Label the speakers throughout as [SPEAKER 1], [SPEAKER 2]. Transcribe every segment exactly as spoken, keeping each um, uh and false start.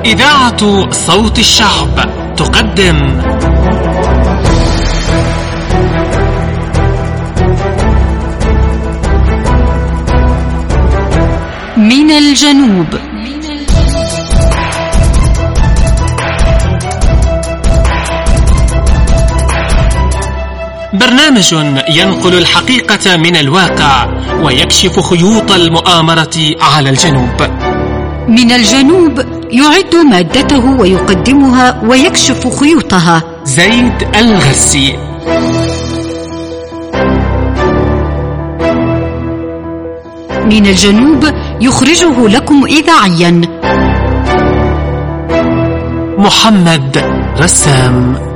[SPEAKER 1] إذاعة صوت الشعب تقدم من الجنوب. برنامج ينقل الحقيقة من الواقع ويكشف خيوط المؤامرة على الجنوب.
[SPEAKER 2] من الجنوب يعد مادته ويقدمها ويكشف خيوطها
[SPEAKER 1] زيد الغسي.
[SPEAKER 2] من الجنوب يخرجه لكم إذاعيا
[SPEAKER 1] محمد رسام.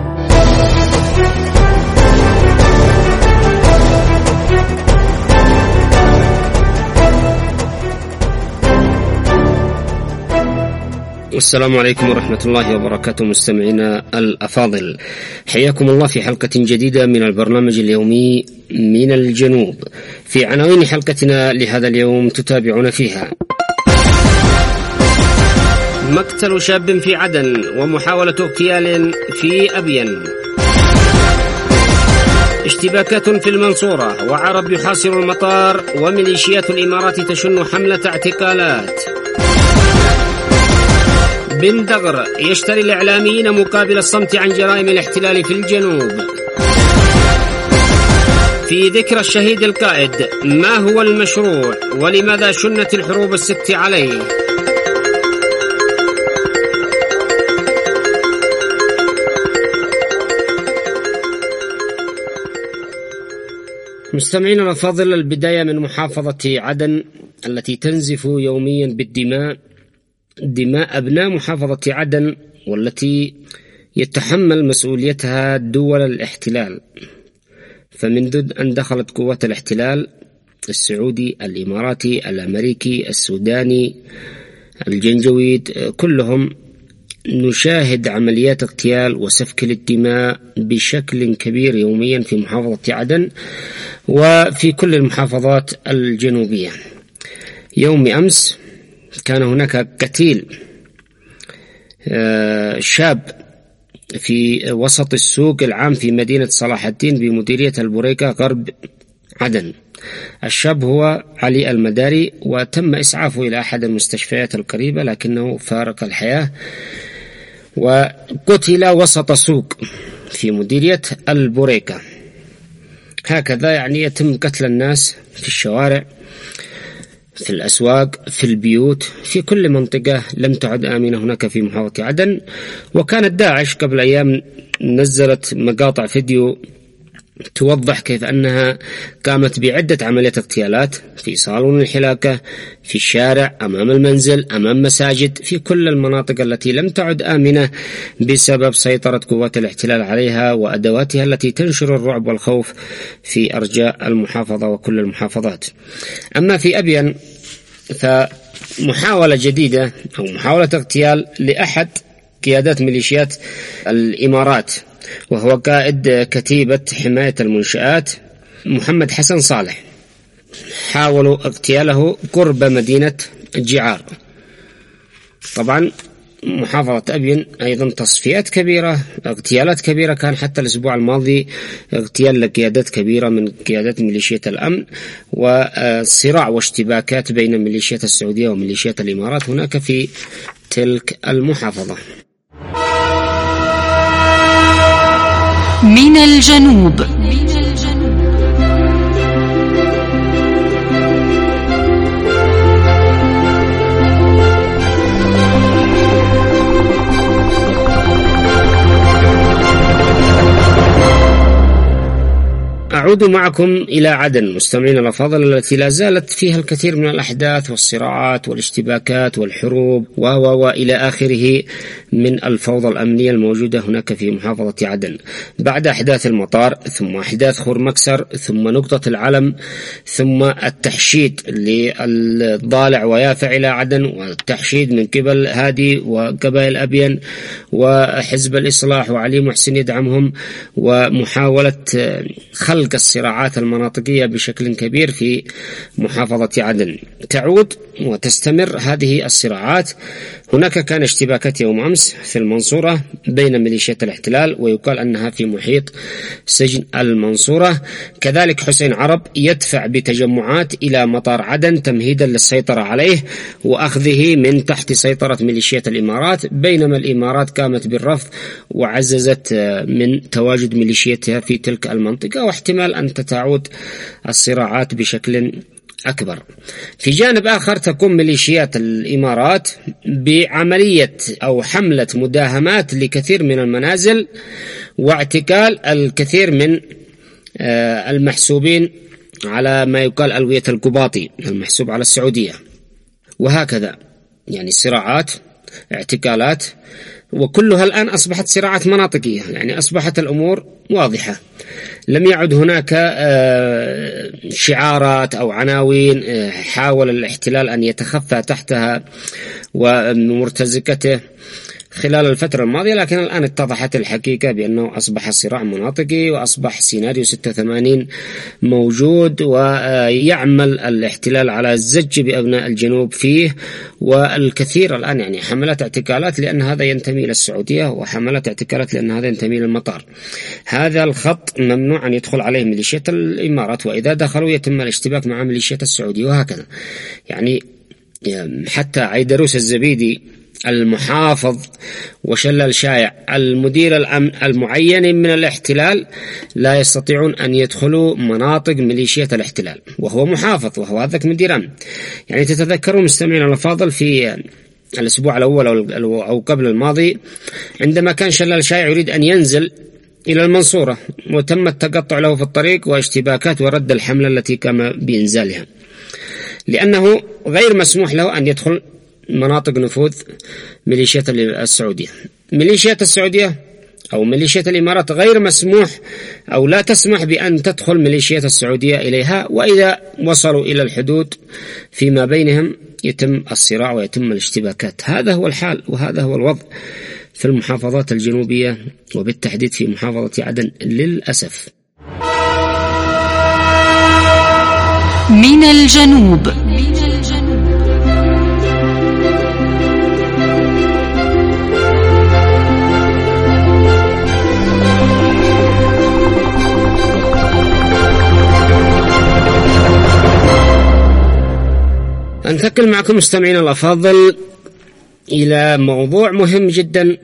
[SPEAKER 3] السلام عليكم ورحمة الله وبركاته مستمعينا الأفاضل، حياكم الله في حلقة جديدة من البرنامج اليومي من الجنوب. في عناوين حلقتنا لهذا اليوم تتابعون فيها: مقتل شاب في عدن ومحاولة اغتيال في أبين، اشتباكات في المنصورة وعرب يحاصر المطار وميليشيات الإمارات تشن حملة اعتقالات، بن دغر يشتري الإعلاميين مقابل الصمت عن جرائم الاحتلال في الجنوب، في ذكرى الشهيد القائد ما هو المشروع ولماذا شنت الحروب الست عليه. مستمعينا الأفاضل، البداية من محافظة عدن التي تنزف يوميا بالدماء، دماء أبناء محافظة عدن، والتي يتحمل مسؤوليتها دول الاحتلال. فمنذ أن دخلت قوات الاحتلال السعودي، الإماراتي، الأمريكي، السوداني، الجنجويد، كلهم نشاهد عمليات اغتيال وسفك للدماء بشكل كبير يوميا في محافظة عدن وفي كل المحافظات الجنوبية. يوم أمس كان هناك قتيل شاب في وسط السوق العام في مدينة صلاح الدين بمديرية البريكة غرب عدن. الشاب هو علي المداري، وتم إسعافه إلى أحد المستشفيات القريبة لكنه فارق الحياة وقتل وسط سوق في مديرية البريكة. هكذا يعني يتم قتل الناس في الشوارع، في الأسواق، في البيوت، في كل منطقة لم تعد آمنة هناك في محافظة عدن. وكانت داعش قبل أيام نزلت مقاطع فيديو توضح كيف أنها قامت بعدة عمليات اغتيالات في صالون الحلاقة، في الشارع، أمام المنزل، أمام مساجد، في كل المناطق التي لم تعد آمنة بسبب سيطرة قوات الاحتلال عليها وأدواتها التي تنشر الرعب والخوف في أرجاء المحافظة وكل المحافظات. أما في أبين فمحاولة جديدة أو محاولة اغتيال لأحد قيادات ميليشيات الإمارات، وهو قائد كتيبة حماية المنشآت محمد حسن صالح. حاولوا اغتياله قرب مدينة جعار. طبعا محافظة أبين أيضا تصفيات كبيرة، اغتيالات كبيرة، كان حتى الأسبوع الماضي اغتيال لقيادات كبيرة من قيادات ميليشيا الأمن، وصراع واشتباكات بين ميليشيات السعودية وميليشيات الإمارات هناك في تلك المحافظة.
[SPEAKER 2] من الجنوب.
[SPEAKER 3] أعود معكم إلى عدن مستمعين الأفاضل، التي لا زالت فيها الكثير من الأحداث والصراعات والاشتباكات والحروب و و إلى آخره من الفوضى الأمنية الموجودة هناك في محافظة عدن. بعد أحداث المطار، ثم أحداث خور مكسر، ثم نقطة العلم، ثم التحشيد للضالع ويافع إلى عدن، والتحشيد من قبل هادي وقبائل أبين وحزب الإصلاح وعلي محسن يدعمهم، ومحاولة خلق الصراعات المناطقية بشكل كبير في محافظة عدن. تعود وتستمر هذه الصراعات. هناك كان اشتباكات يوم أمس في المنصورة بين ميليشيات الاحتلال، ويقال أنها في محيط سجن المنصورة. كذلك حسين عرب يدفع بتجمعات إلى مطار عدن تمهيدا للسيطرة عليه وأخذه من تحت سيطرة ميليشيات الإمارات، بينما الإمارات قامت بالرفض وعززت من تواجد ميليشياتها في تلك المنطقة، واحتمال أن تتعود الصراعات بشكل أكبر. في جانب آخر تقوم ميليشيات الإمارات بعملية أو حملة مداهمات لكثير من المنازل واعتقال الكثير من المحسوبين على ما يقال ألوية القباطي المحسوب على السعودية، وهكذا يعني صراعات، اعتقالات، وكلها الآن أصبحت صراعات مناطقية. يعني أصبحت الأمور واضحة، لم يعد هناك شعارات أو عناوين حاول الاحتلال أن يتخفى تحتها ومرتزقته خلال الفترة الماضية، لكن الآن اتضحت الحقيقة بأنه أصبح صراع مناطقي، وأصبح سيناريو ستة وثمانين موجود، ويعمل الاحتلال على الزج بأبناء الجنوب فيه. والكثير الآن يعني حملات اعتقالات لأن هذا ينتمي إلى السعودية، وحملات اعتقالات لأن هذا ينتمي للمطار. هذا الخط ممنوع أن يدخل عليه ميليشيات الإمارات، وإذا دخلوا يتم الاشتباك مع ميليشيات السعودية، وهكذا. يعني حتى عيدروس الزبيدي المحافظ وشلال شايع المدير الأمن المعين من الاحتلال لا يستطيعون أن يدخلوا مناطق ميليشيات الاحتلال، وهو محافظ وهو هذاك مدير أمن. يعني تتذكروا مستمعين الأفاضل في الأسبوع الأول أو قبل الماضي عندما كان شلال شايع يريد أن ينزل إلى المنصورة، وتم التقطع له في الطريق واشتباكات ورد الحملة التي قام بإنزالها، لأنه غير مسموح له أن يدخل مناطق نفوذ ميليشيات السعودية. ميليشيات السعودية أو ميليشيات الإمارات غير مسموح أو لا تسمح بأن تدخل ميليشيات السعودية إليها، وإذا وصلوا إلى الحدود فيما بينهم يتم الصراع ويتم الاشتباكات. هذا هو الحال وهذا هو الوضع في المحافظات الجنوبية، وبالتحديد في محافظة عدن للأسف.
[SPEAKER 2] من الجنوب.
[SPEAKER 3] أنتقل معكم مستمعين الأفاضل إلى موضوع مهم جدا،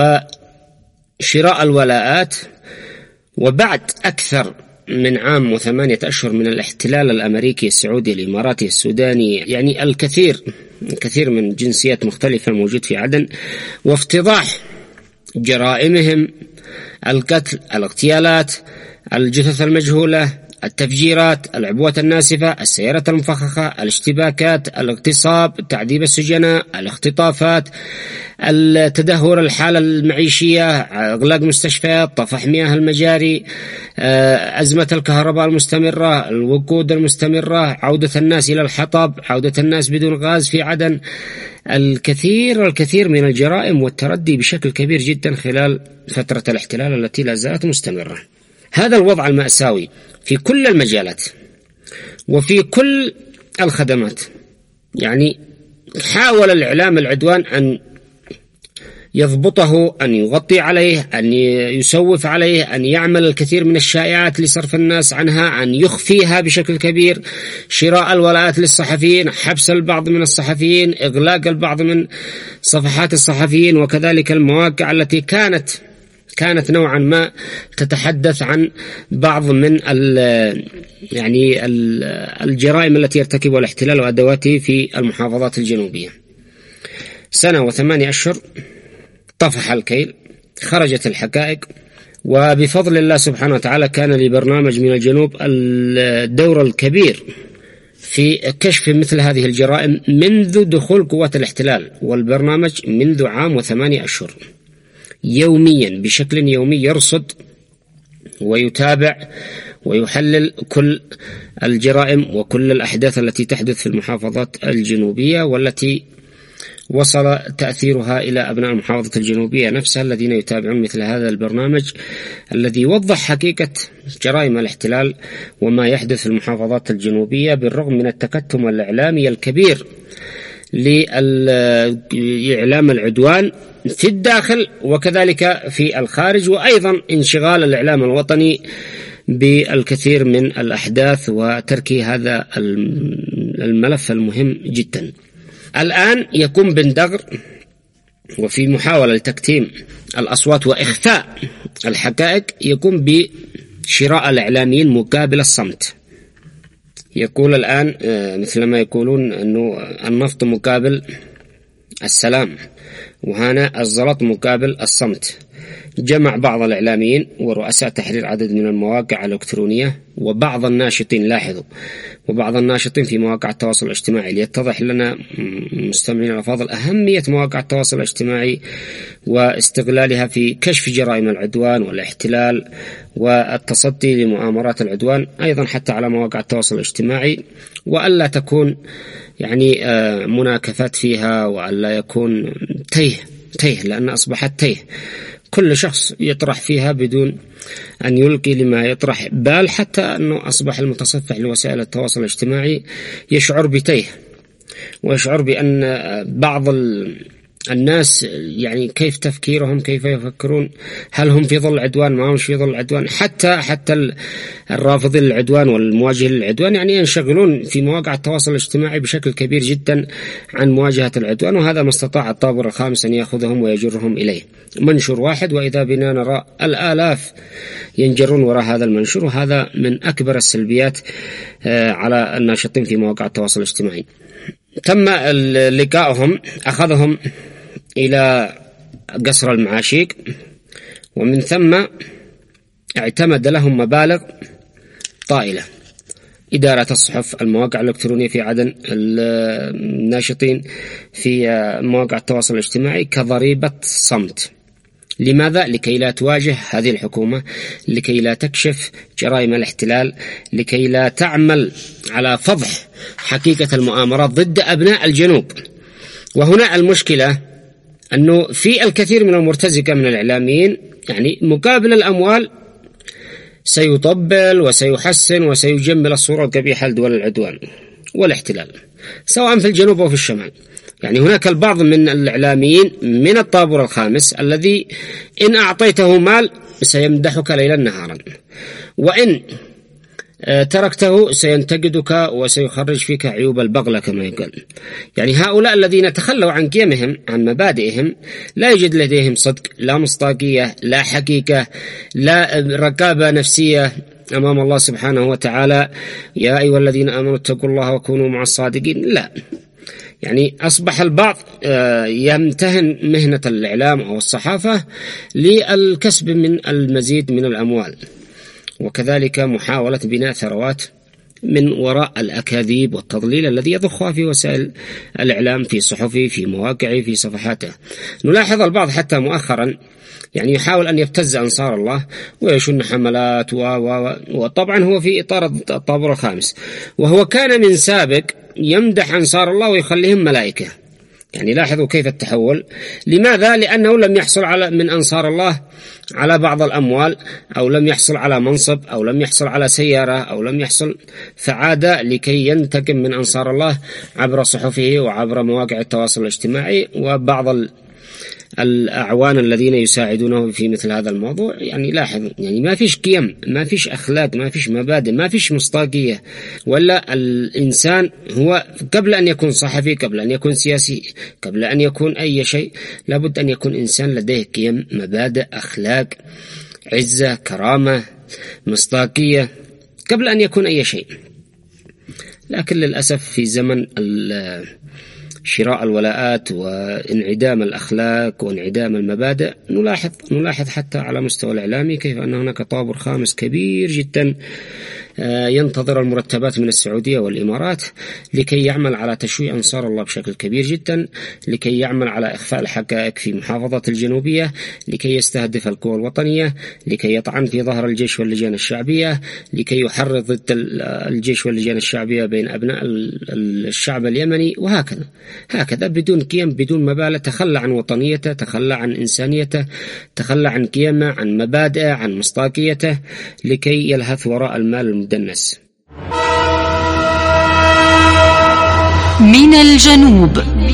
[SPEAKER 3] وشراء الولاءات. وبعد أكثر من عام وثمانية أشهر من الاحتلال الأمريكي السعودي الإماراتي السوداني، يعني الكثير الكثير من جنسيات مختلفة موجود في عدن، وافتضاح جرائمهم: القتل، الاغتيالات، الجثث المجهولة، التفجيرات، العبوات الناسفة، السيارات المفخخة، الاشتباكات، الاغتصاب، تعذيب السجناء، الاختطافات، التدهور الحالة المعيشية، إغلاق مستشفيات، طفح مياه المجاري، أزمة الكهرباء المستمرة، الوقود المستمرة، عودة الناس إلى الحطب، عودة الناس بدون غاز في عدن. الكثير الكثير من الجرائم والتردي بشكل كبير جدا خلال فترة الاحتلال التي لا زالت مستمرة. هذا الوضع المأساوي في كل المجالات وفي كل الخدمات. يعني حاول الإعلام العدوان أن يضبطه، أن يغطي عليه، أن يسوف عليه، أن يعمل الكثير من الشائعات لصرف الناس عنها، أن يخفيها بشكل كبير. شراء الولاءات للصحفيين، حبس البعض من الصحفيين، إغلاق البعض من صفحات الصحفيين، وكذلك المواقع التي كانت كانت نوعا ما تتحدث عن بعض من ال يعني ال الجرائم التي يرتكبها الاحتلال وأدواته في المحافظات الجنوبية. سنة وثمانية أشهر طفح الكيل، خرجت الحقائق، وبفضل الله سبحانه وتعالى كان لبرنامج من الجنوب الدور الكبير في كشف مثل هذه الجرائم منذ دخول قوات الاحتلال، والبرنامج منذ عام وثمانية أشهر يوميا بشكل يومي يرصد ويتابع ويحلل كل الجرائم وكل الأحداث التي تحدث في المحافظات الجنوبية، والتي وصل تأثيرها إلى أبناء المحافظة الجنوبية نفسها الذين يتابعون مثل هذا البرنامج الذي يوضح حقيقة جرائم الاحتلال وما يحدث في المحافظات الجنوبية، بالرغم من التكتم الإعلامي الكبير لإعلام العدوان في الداخل وكذلك في الخارج، وأيضا انشغال الإعلام الوطني بالكثير من الأحداث وترك هذا الملف المهم جدا. الآن يقوم بن دغر وفي محاولة لتكتيم الأصوات وإخفاء الحقائق يقوم بشراء الإعلاميين مقابل الصمت. يقول الآن مثل ما يقولون أنه النفط مقابل السلام، وهنا الزلط مقابل الصمت. جمع بعض الإعلاميين ورؤساء تحرير عدد من المواقع الإلكترونية وبعض الناشطين، لاحظوا، وبعض الناشطين في مواقع التواصل الاجتماعي، ليتضح لنا مستمعين الأفاضل أهمية مواقع التواصل الاجتماعي واستغلالها في كشف جرائم العدوان والاحتلال والتصدي لمؤامرات العدوان، أيضا حتى على مواقع التواصل الاجتماعي، وألا تكون يعني مناكفات فيها، وألا يكون تيه تيه لأن أصبحت تيه، كل شخص يطرح فيها بدون أن يلقي لما يطرح بال، حتى أنه أصبح المتصفح لوسائل التواصل الاجتماعي يشعر بتيه، ويشعر بأن بعض الناس يعني كيف تفكيرهم، كيف يفكرون، هل هم في ظل عدوان، ما هم في ظل عدوان، حتى حتى الرافضين للعدوان والمواجهين للعدوان يعني ينشغلون في مواقع التواصل الاجتماعي بشكل كبير جدا عن مواجهة العدوان، وهذا ما استطاع الطابور الخامس أن يأخذهم ويجرهم إليه. منشور واحد وإذا بنا نرى الآلاف ينجرون وراء هذا المنشور، وهذا من أكبر السلبيات على الناشطين في مواقع التواصل الاجتماعي. تم لقائهم، أخذهم إلى قصر المعاشيق، ومن ثم اعتمد لهم مبالغ طائلة. إدارة الصحف، المواقع الإلكترونية في عدن، الناشطين في مواقع التواصل الاجتماعي كضريبة صمت. لماذا؟ لكي لا تواجه هذه الحكومة، لكي لا تكشف جرائم الاحتلال، لكي لا تعمل على فضح حقيقة المؤامرات ضد أبناء الجنوب. وهنا المشكلة أنه في الكثير من المرتزقة من الإعلاميين يعني مقابل الأموال سيطبل وسيحسن وسيجمل الصورة القبيحة لدول العدوان والاحتلال سواء في الجنوب أو في الشمال. يعني هناك البعض من الإعلاميين من الطابور الخامس الذي إن أعطيته مال سيمدحك ليلا نهارا، وإن تركته سينتقدك وسيخرج فيك عيوب البغلة كما يقال. يعني هؤلاء الذين تخلوا عن قيمهم، عن مبادئهم، لا يوجد لديهم صدق، لا مصداقية، لا حقيقة، لا رقابة نفسية أمام الله سبحانه وتعالى. يا أيها الذين آمنوا اتقوا الله وكونوا مع الصادقين. لا، يعني أصبح البعض يمتهن مهنة الإعلام أو الصحافة للكسب من المزيد من الأموال، وكذلك محاولة بناء ثروات من وراء الأكاذيب والتضليل الذي يضخها في وسائل الإعلام، في صحفه، في مواقعه، في صفحاته. نلاحظ البعض حتى مؤخرا يعني يحاول أن يبتز أنصار الله ويشن حملات و... و... وطبعا هو في إطار الطابور الخامس، وهو كان من سابق يمدح أنصار الله ويخليهم ملائكة. يعني لاحظوا كيف التحول. لماذا؟ لأنه لم يحصل على من أنصار الله على بعض الأموال، أو لم يحصل على منصب، أو لم يحصل على سيارة، أو لم يحصل، فعاد لكي ينتقم من أنصار الله عبر صحفه وعبر مواقع التواصل الاجتماعي وبعض الأعوان الذين يساعدونه في مثل هذا الموضوع. يعني لاحظ، يعني ما فيش قيم، ما فيش أخلاق، ما فيش مبادئ، ما فيش مصداقية. ولا الإنسان هو قبل أن يكون صحفي، قبل أن يكون سياسي، قبل أن يكون أي شيء، لابد أن يكون إنسان لديه قيم، مبادئ، أخلاق، عزة، كرامة، مصداقية، قبل أن يكون أي شيء. لكن للأسف في زمن شراء الولاءات وانعدام الأخلاق وانعدام المبادئ، نلاحظ نلاحظ حتى على مستوى الإعلامي كيف أن هناك طابور خامس كبير جدا ينتظر المرتبات من السعودية والإمارات لكي يعمل على تشويه أنصار الله بشكل كبير جدا، لكي يعمل على إخفاء الحقائق في محافظة الجنوبية، لكي يستهدف القوى الوطنية، لكي يطعن في ظهر الجيش واللجان الشعبية، لكي يحرض ضد الجيش واللجان الشعبية بين أبناء الشعب اليمني، وهكذا هكذا بدون قيم بدون مبالغ. تخلى عن وطنيته، تخلى عن إنسانيته، تخلى عن قيمه، عن مبادئه، عن مصداقيته، لكي يلهث وراء المال المدنس.
[SPEAKER 2] من الجنوب.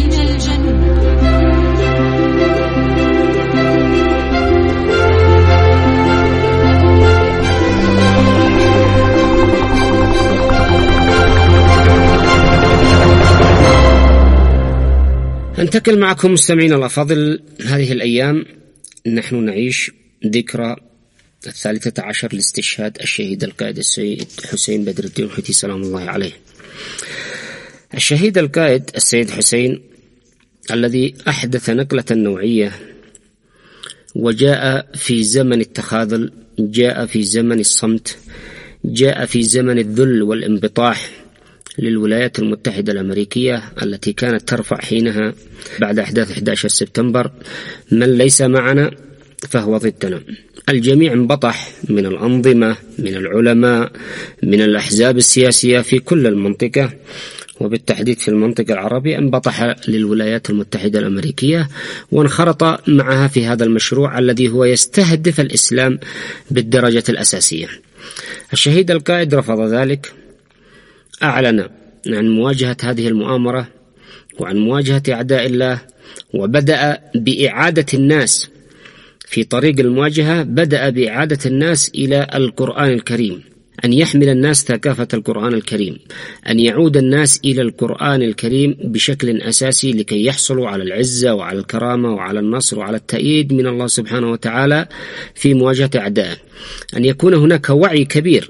[SPEAKER 3] انتقل معكم مستمعين الأفاضل. هذه الأيام نحن نعيش ذكرى الثالثة عشر لاستشهاد الشهيد القائد السيد حسين بدر الدين الحوثي سلام الله عليه. الشهيد القائد السيد حسين الذي أحدث نقلة نوعية، وجاء في زمن التخاذل، جاء في زمن الصمت، جاء في زمن الذل والانبطاح للولايات المتحدة الأمريكية التي كانت ترفع حينها بعد أحداث أحد عشر سبتمبر: من ليس معنا فهو ضدنا. الجميع انبطح من الأنظمة، من العلماء، من الأحزاب السياسية في كل المنطقة، وبالتحديد في المنطقة العربية انبطح للولايات المتحدة الأمريكية وانخرط معها في هذا المشروع الذي هو يستهدف الإسلام بالدرجة الأساسية. الشهيد القائد رفض ذلك، أعلن عن مواجهة هذه المؤامرة وعن مواجهة أعداء الله، وبدأ بإعادة الناس في طريق المواجهة، بدأ بإعادة الناس إلى القرآن الكريم، أن يحمل الناس ثقافة القرآن الكريم، أن يعود الناس إلى القرآن الكريم بشكل أساسي لكي يحصلوا على العزة وعلى الكرامة وعلى النصر وعلى التأييد من الله سبحانه وتعالى في مواجهة أعدائه. أن يكون هناك وعي كبير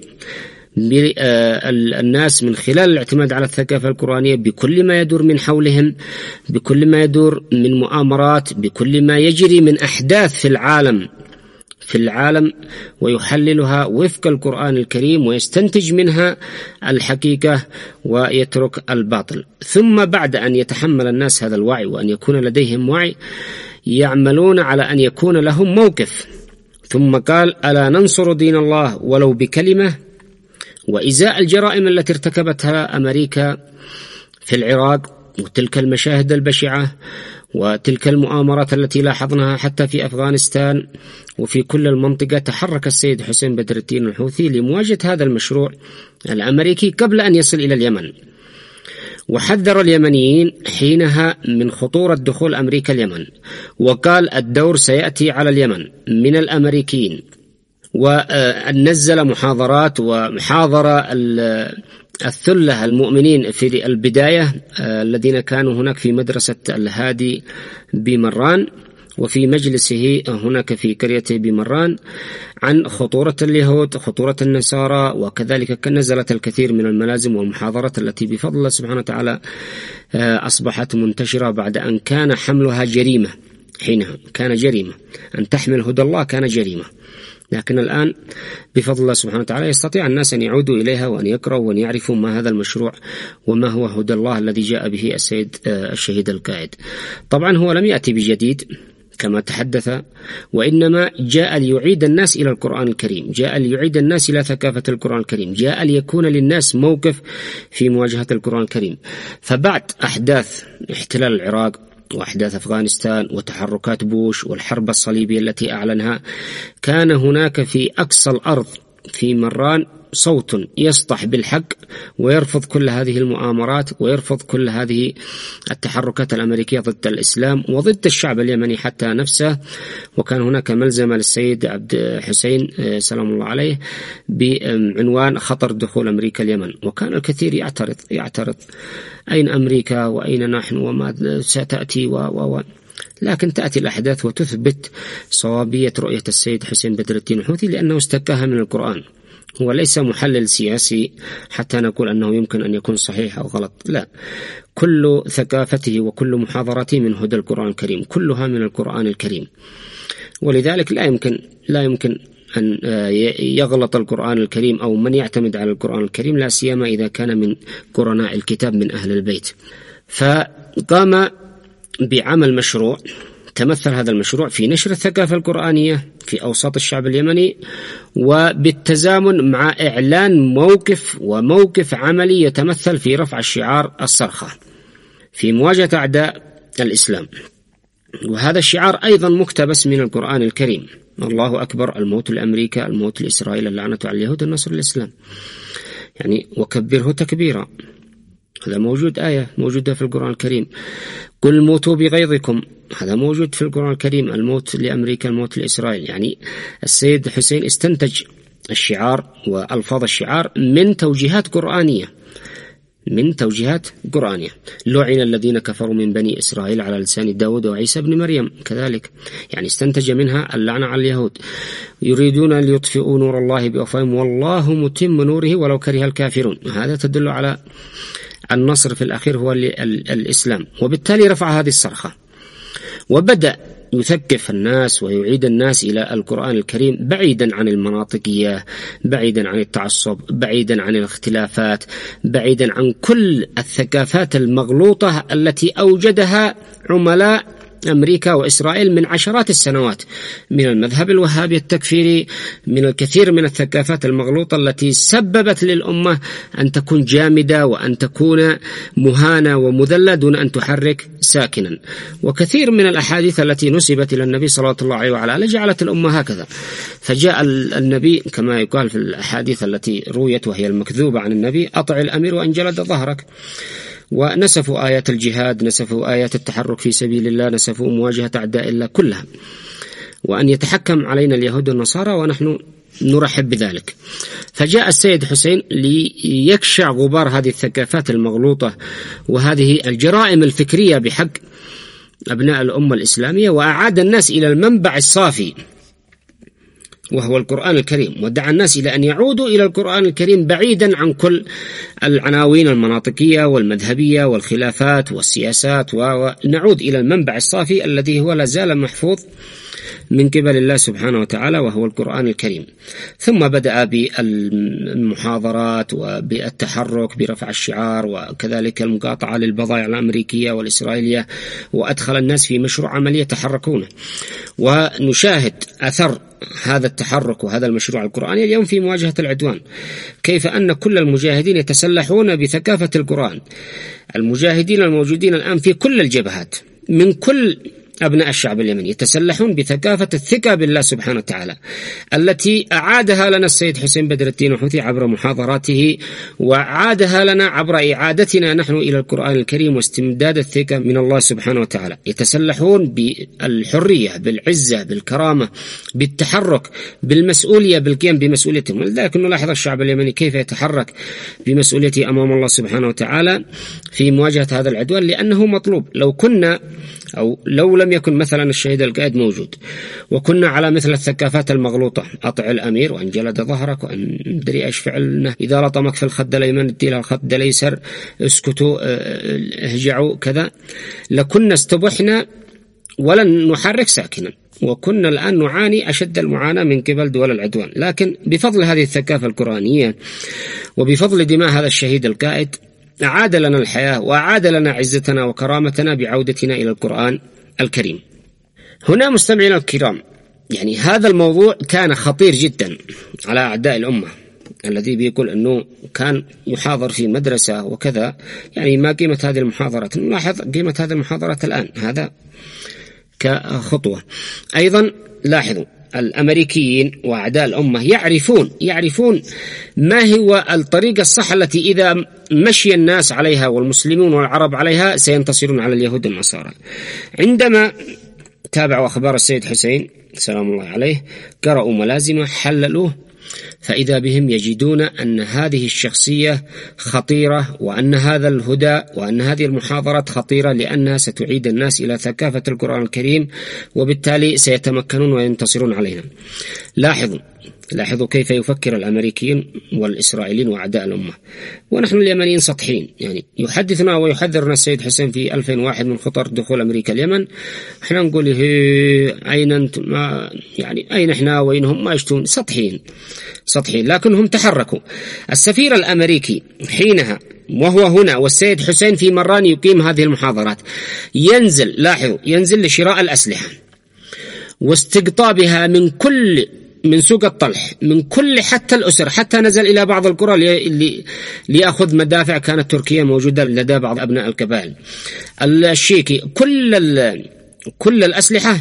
[SPEAKER 3] بالناس من خلال الاعتماد على الثقافة القرآنية بكل ما يدور من حولهم، بكل ما يدور من مؤامرات، بكل ما يجري من أحداث في العالم في العالم ويحللها وفق القرآن الكريم ويستنتج منها الحقيقة ويترك الباطل. ثم بعد أن يتحمل الناس هذا الوعي وأن يكون لديهم وعي، يعملون على أن يكون لهم موقف. ثم قال: ألا ننصر دين الله ولو بكلمة. وإزاء الجرائم التي ارتكبتها أمريكا في العراق وتلك المشاهد البشعة وتلك المؤامرات التي لاحظناها حتى في أفغانستان وفي كل المنطقة، تحرك السيد حسين بدر الدين الحوثي لمواجهة هذا المشروع الأمريكي قبل أن يصل إلى اليمن. وحذر اليمنيين حينها من خطورة دخول أمريكا اليمن، وقال: الدور سيأتي على اليمن من الأمريكيين. ونزل محاضرات ومحاضرة الثلة المؤمنين في البداية الذين كانوا هناك في مدرسة الهادي بمران وفي مجلسه هناك في قرية بمران عن خطورة اليهود، خطورة النصارى، وكذلك نزلت الكثير من الملازم والمحاضرات التي بفضل الله سبحانه وتعالى أصبحت منتشرة بعد أن كان حملها جريمة. حينها كان جريمة، أن تحمل هدى الله كان جريمة، لكن الآن بفضل الله سبحانه وتعالى يستطيع الناس أن يعودوا إليها وأن يقرأوا وأن يعرفوا ما هذا المشروع وما هو هدى الله الذي جاء به السيد الشهيد القائد. طبعا هو لم يأتي بجديد كما تحدث، وإنما جاء ليعيد الناس إلى القرآن الكريم، جاء ليعيد الناس إلى ثقافة القرآن الكريم، جاء ليكون للناس موقف في مواجهة القرآن الكريم. فبعد أحداث احتلال العراق وأحداث أفغانستان وتحركات بوش والحرب الصليبية التي أعلنها، كان هناك في أقصى الأرض في مران صوت يسطح بالحق ويرفض كل هذه المؤامرات ويرفض كل هذه التحركات الأمريكية ضد الإسلام وضد الشعب اليمني حتى نفسه. وكان هناك ملزمة للسيد عبد حسين سلام الله عليه بعنوان خطر دخول أمريكا اليمن، وكان الكثير يعترض يعترض أين أمريكا وأين نحن وما ستأتي و و لكن تأتي الأحداث وتثبت صوابية رؤية السيد حسين بدر الدين الحوثي، لأنه استكاها من القرآن. هو ليس محلل سياسي حتى نقول أنه يمكن أن يكون صحيح أو غلط، لا، كل ثقافته وكل محاضراته من هدى القرآن الكريم، كلها من القرآن الكريم. ولذلك لا يمكن لا يمكن أن يغلط القرآن الكريم أو من يعتمد على القرآن الكريم، لا سيما إذا كان من قرناء الكتاب من أهل البيت. فقام بعمل مشروع، تمثل هذا المشروع في نشر الثقافة القرآنية في أوساط الشعب اليمني، وبالتزامن مع إعلان موقف وموقف عملي يتمثل في رفع الشعار الصرخة في مواجهة أعداء الإسلام. وهذا الشعار أيضا مقتبس من القرآن الكريم: الله أكبر، الموت لأمريكا، الموت لإسرائيل، اللعنة على اليهود، النصر للإسلام. يعني وكبره تكبيرا، هذا موجود، آية موجودة في القرآن الكريم. قل موتوا بغيظكم، هذا موجود في القرآن الكريم: الموت لأمريكا، الموت لإسرائيل. يعني السيد حسين استنتج الشعار وألفاظ الشعار من توجيهات قرآنية، من توجيهات قرآنية. لعن الذين كفروا من بني إسرائيل على لسان داود وعيسى بن مريم، كذلك يعني استنتج منها اللعنة على اليهود. يريدون أن يطفئوا نور الله بأفواههم والله متم نوره ولو كره الكافرون، هذا تدل على النصر في الأخير هو الإسلام. وبالتالي رفع هذه الصرخة وبدأ يثقف الناس ويعيد الناس إلى القرآن الكريم، بعيدا عن المناطقية، بعيدا عن التعصب، بعيدا عن الاختلافات، بعيدا عن كل الثقافات المغلوطة التي أوجدها عملاء أمريكا وإسرائيل من عشرات السنوات، من المذهب الوهابي التكفيري، من الكثير من الثقافات المغلوطة التي سببت للأمة أن تكون جامدة وأن تكون مهانة ومذلة دون أن تحرك ساكنا. وكثير من الأحاديث التي نسبت إلى النبي صلى الله عليه وعلى آله جعلت الأمة هكذا. فجاء النبي كما يقال في الأحاديث التي رويت وهي المكذوبة عن النبي: أطع الأمير وإن جلد ظهرك. ونسفوا آيات الجهاد، نسفوا آيات التحرك في سبيل الله، نسفوا مواجهة أعداء الله كلها، وأن يتحكم علينا اليهود والنصارى ونحن نرحب بذلك. فجاء السيد حسين ليكشع غبار هذه الثقافات المغلوطة وهذه الجرائم الفكرية بحق أبناء الأمة الإسلامية، وأعاد الناس إلى المنبع الصافي وهو القرآن الكريم، ودعا الناس إلى أن يعودوا إلى القرآن الكريم بعيدا عن كل العناوين المناطقية والمذهبية والخلافات والسياسات، ونعود إلى المنبع الصافي الذي هو لازال محفوظ من قبل الله سبحانه وتعالى وهو القرآن الكريم. ثم بدأ بالمحاضرات وبالتحرك برفع الشعار وكذلك المقاطعة للبضائع الأمريكية والإسرائيلية، وأدخل الناس في مشروع عملية يتحركونه. ونشاهد أثر هذا التحرك وهذا المشروع القرآني اليوم في مواجهة العدوان، كيف أن كل المجاهدين يتسلحون بثقافة القرآن. المجاهدين الموجودين الآن في كل الجبهات من كل أبناء الشعب اليمني يتسلحون بثقافة الثقة بالله سبحانه وتعالى التي أعادها لنا السيد حسين بدر الدين الحوثي عبر محاضراته، وعادها لنا عبر إعادتنا نحن إلى القرآن الكريم واستمداد الثقة من الله سبحانه وتعالى. يتسلحون بالحرية، بالعزة، بالكرامة، بالتحرك، بالمسؤولية، بالقيام بمسؤوليتهم. ولذلك نلاحظ الشعب اليمني كيف يتحرك بمسؤوليته أمام الله سبحانه وتعالى في مواجهة هذا العدوان، لأنه مطلوب. لو كنا أو لو لم يكن مثلا الشهيد القائد موجود وكنا على مثل الثقافات المغلوطة: أطع الأمير وأن جلد ظهرك وأن ندري إيش فعلنا، إذا لطمك في الخد الأيمن ادي له الخد الأيسر، اسكتوا اهجعوا كذا، لكنا استبحنا ولن نحرك ساكنا، وكنا الآن نعاني أشد المعاناة من قبل دول العدوان. لكن بفضل هذه الثقافة القرآنية وبفضل دماء هذا الشهيد القائد أعاد لنا الحياة وأعاد لنا عزتنا وكرامتنا بعودتنا إلى القرآن الكريم. هنا مستمعينا الكرام، يعني هذا الموضوع كان خطير جدا على أعداء الأمة، الذي بيقول أنه كان يحاضر في مدرسة وكذا. يعني ما قيمة هذه المحاضرات؟ نلاحظ قيمة هذه المحاضرات الآن، هذا كخطوة. أيضا لاحظوا الأمريكيين وأعداء الأمة يعرفون يعرفون ما هو الطريقة الصح التي إذا مشي الناس عليها والمسلمون والعرب عليها سينتصرون على اليهود والنصارى. عندما تابعوا أخبار السيد حسين سلام الله عليه، قرأوا ملازمه، حللوه، فإذا بهم يجدون أن هذه الشخصية خطيرة، وأن هذا الهدى وأن هذه المحاضرات خطيرة، لأنها ستعيد الناس إلى ثقافة القرآن الكريم، وبالتالي سيتمكنون وينتصرون علينا. لاحظوا لاحظوا كيف يفكر الأمريكيين والإسرائيليين وأعداء الأمة، ونحن اليمنيين سطحيين. يعني يحدثنا ويحذرنا السيد حسين في ألفين وواحد من خطر دخول أمريكا اليمن، احنا نقول أين أنت، ما يعني أين احنا وينهم، ما يشتون، سطحيين سطحيين. لكنهم تحركوا. السفير الأمريكي حينها وهو هنا والسيد حسين في مران يقيم هذه المحاضرات ينزل، لاحظوا، ينزل لشراء الأسلحة واستقطابها من كل من سوق الطلح، من كل حتى الأسر، حتى نزل إلى بعض القرى اللي ليأخذ مدافع كانت تركيا موجودة لدى بعض أبناء القبائل الشيكي، كل كل الأسلحة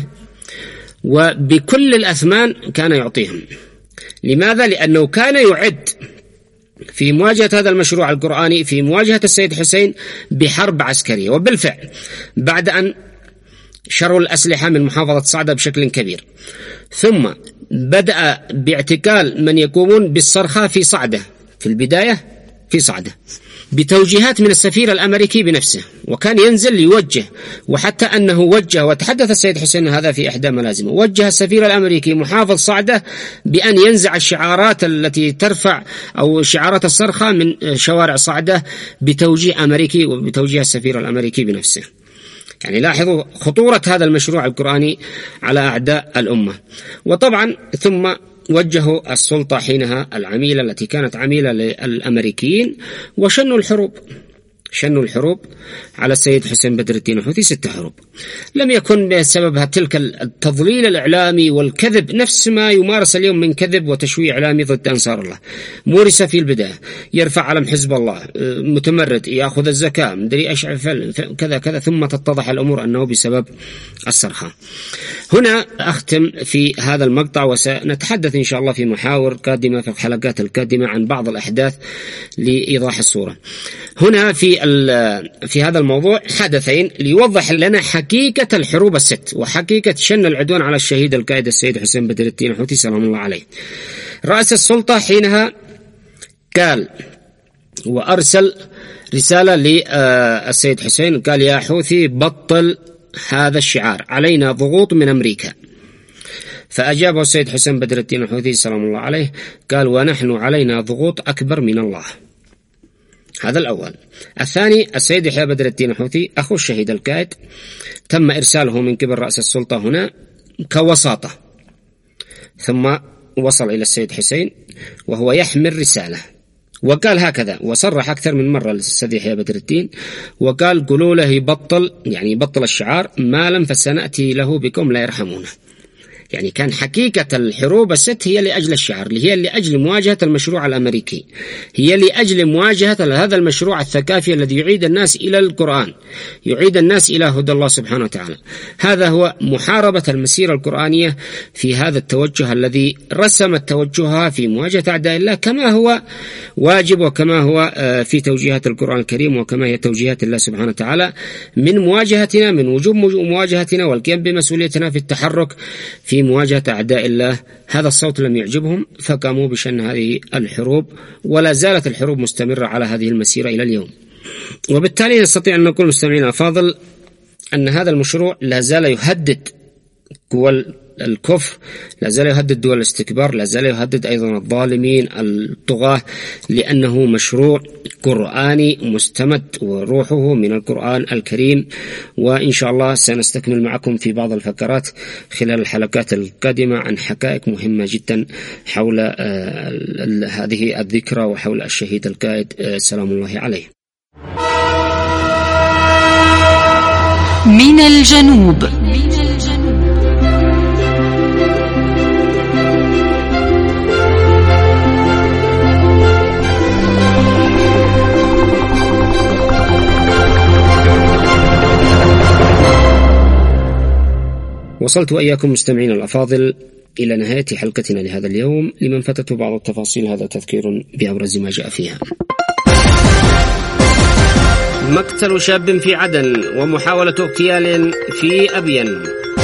[SPEAKER 3] وبكل الأثمان كان يعطيهم. لماذا؟ لأنه كان يعد في مواجهة هذا المشروع القرآني، في مواجهة السيد حسين بحرب عسكرية. وبالفعل بعد أن شروا الأسلحة من محافظة صعدة بشكل كبير، ثم بدأ باعتقال من يقومون بالصرخة في صعدة، في البداية في صعدة بتوجيهات من السفير الأمريكي بنفسه، وكان ينزل يوجه، وحتى أنه وجه، وتحدث السيد حسين هذا في إحدى ملازمه، وجه السفير الأمريكي محافظ صعدة بأن ينزع الشعارات التي ترفع أو شعارات الصرخة من شوارع صعدة بتوجيه أمريكي وبتوجيه السفير الأمريكي بنفسه. يعني لاحظوا خطورة هذا المشروع القرآني على أعداء الأمة. وطبعا ثم وجهوا السلطة حينها العميلة التي كانت عميلة للأمريكيين وشنوا الحروب، شنوا الحروب على السيد حسين بدر الدين الحوثي، ست حروب. لم يكن بسببها تلك التضليل الإعلامي والكذب، نفس ما يمارس اليوم من كذب وتشويه إعلامي ضد أنصار الله. مورس في البداية يرفع علم حزب الله، متمرد، يأخذ الزكاة، مدري إيش، كذا كذا، ثم تتضح الأمور أنه بسبب الصرخة. هنا أختم في هذا المقطع، وسنتحدث إن شاء الله في محاور قادمة في الحلقات القادمة عن بعض الأحداث لإيضاح الصورة. هنا في في هذا الموضوع حدثين ليوضح لنا حقيقة الحروب الست وحقيقة شن العدوان على الشهيد القائد السيد حسين بدر الدين الحوثي سلام الله عليه. رئيس السلطة حينها قال وأرسل رسالة للسيد حسين، قال يا حوثي بطل هذا الشعار، علينا ضغوط من أمريكا. فأجابه السيد حسين بدر الدين الحوثي سلام الله عليه، قال ونحن علينا ضغوط أكبر من الله. هذا الأول. الثاني، السيد يحيى بدر الدين الحوثي أخو الشهيد القائد تم إرساله من قبل رئيس السلطة هنا كوساطة، ثم وصل إلى السيد حسين وهو يحمل رسالة، وقال هكذا، وصرح أكثر من مرة للسيد يحيى بدر الدين وقال قولوا له يبطل، يعني يبطل الشعار، ما لم فسنأتي له بكم لا يرحمونه. يعني كان حقيقة الحروب الست هي لأجل الشعار، هي لأجل مواجهة المشروع الأمريكي، هي لأجل مواجهة هذا المشروع الثقافي الذي يعيد الناس إلى القرآن، يعيد الناس إلى هدى الله سبحانه وتعالى. هذا هو محاربة المسيرة القرآنية في هذا التوجه الذي رسمت توجهها في مواجهة أعداء الله، كما هو واجب وكما هو في توجيهات القرآن الكريم وكما هي توجيهات الله سبحانه وتعالى من مواجهتنا، من وجوب مواجهتنا والقيام بمسؤوليتنا في التحرك في مواجهة أعداء الله. هذا الصوت لم يعجبهم فقاموا بشن هذه الحروب، ولا زالت الحروب مستمرة على هذه المسيرة إلى اليوم. وبالتالي نستطيع أن نقول مستمعينا الأفاضل أن هذا المشروع لا زال يهدد قوى الكفر، لا زال يهدد دول الاستكبار، لا زال يهدد أيضا الظالمين الطغاة، لأنه مشروع قرآني مستمد وروحه من القرآن الكريم. وإن شاء الله سنستكمل معكم في بعض الفقرات خلال الحلقات القادمة عن حقائق مهمة جدا حول هذه الذكرى وحول الشهيد القائد سلام الله عليه.
[SPEAKER 2] من الجنوب.
[SPEAKER 3] وصلت وإياكم مستمعين الأفاضل إلى نهاية حلقتنا لهذا اليوم. لمن فاتته بعض التفاصيل هذا تذكير بأبرز ما جاء فيها. مقتل شاب في عدن ومحاولة اغتيال في أبين.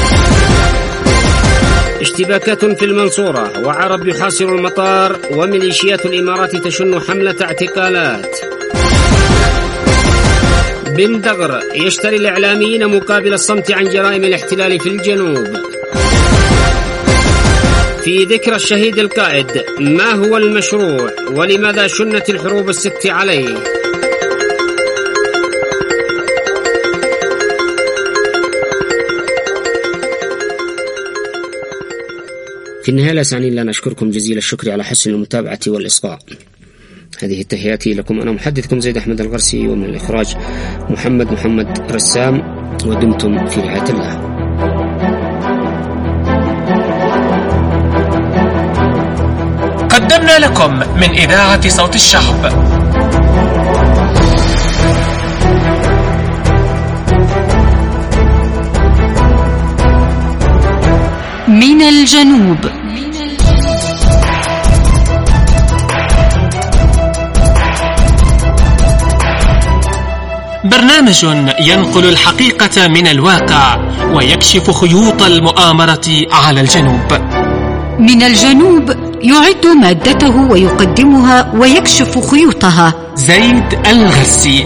[SPEAKER 3] اشتباكات في المنصورة وعرب يحاصر المطار وميليشيات الإمارات تشن حملة اعتقالات. بن دغر يشتري الإعلاميين مقابل الصمت عن جرائم الاحتلال في الجنوب. في ذكرى الشهيد القائد، ما هو المشروع ولماذا شنت الحروب الست عليه؟ في النهاية لا يسعني إلا أن أشكركم جزيل الشكر على حسن المتابعة والإصغاء. هذه تحياتي لكم، أنا محدثكم زيد أحمد الغرسي، ومن الإخراج محمد محمد رسام، ودمتم في رعاية الله.
[SPEAKER 1] قدمنا لكم من إذاعة صوت الشعب
[SPEAKER 2] من الجنوب.
[SPEAKER 1] برنامج ينقل الحقيقة من الواقع ويكشف خيوط المؤامرة على الجنوب.
[SPEAKER 2] من الجنوب يعد مادته ويقدمها ويكشف خيوطها
[SPEAKER 1] زيد الغرسي.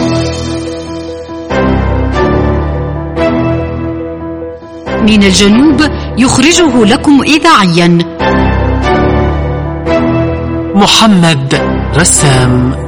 [SPEAKER 2] من الجنوب يخرجه لكم إذاعيا
[SPEAKER 1] محمد رسام.